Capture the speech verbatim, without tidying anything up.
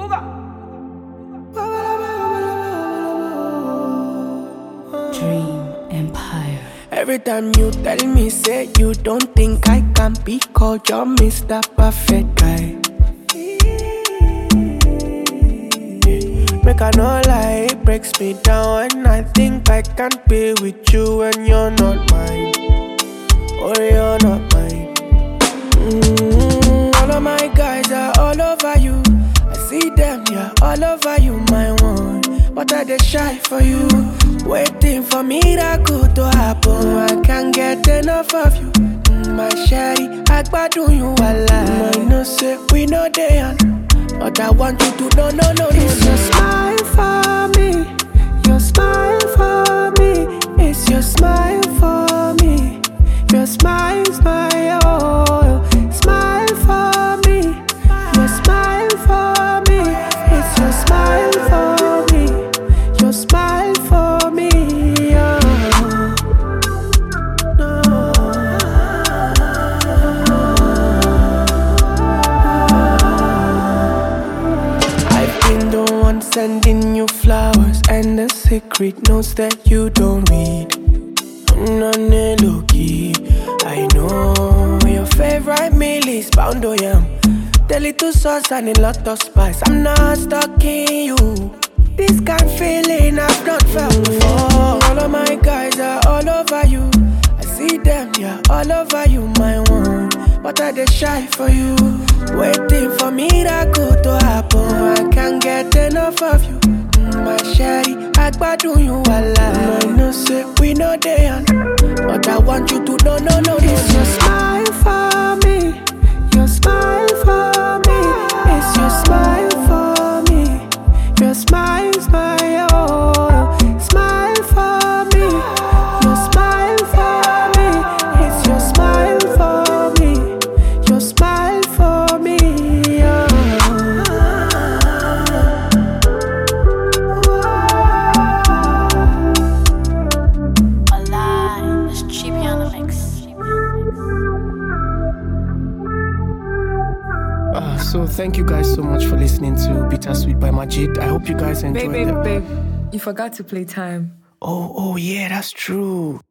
Dream Empire. Every time you tell me, say you don't think I can be called your Mister Perfect guy. Make I no lie, it breaks me down when I think I can't be with you when you're not mine. Oh, you're not mine. Mm, all of my guys are all over you. I see them, yeah, all over you, my one. But I dey shy for you, waiting for miracle to happen. I can't get enough of you, mm, my sherry. Agbadun you wala. I know say we know they on, but I want you to know, no, no, no. It's your smile for me, your smile for me. It's your smile for me, your smile's my all. Smile for me, your smile for me. It's your smile for me, your smile for me. Yeah. No. I've been the one sending you flowers, and the secret notes that you don't read. I'm not low key. I know your favorite meal is pound yam, the little sauce and a lot of spice. I'm not stuck in you. This kind of feeling I've not felt before. All of my guys are all over you. I see them, yeah, all over you, my one. But I dey shy for you, waiting for miracle to happen. I can't get enough of you, mm, my sherry. Agbadun you wala. I know say we know they on, but I want you to know, no, no, it's your smile for me, your smile for me. It's your smile for me, your smile's my all. Smile for me, your smile for me. It's your smile for me, your smile for me. Yeah. Alive. It's Cheapy on the mix. Uh, so thank you guys so much for listening to Bittersweet by Majid. I hope you guys enjoyed Babe, babe, it. babe, you forgot to play time. Oh, oh yeah, that's true.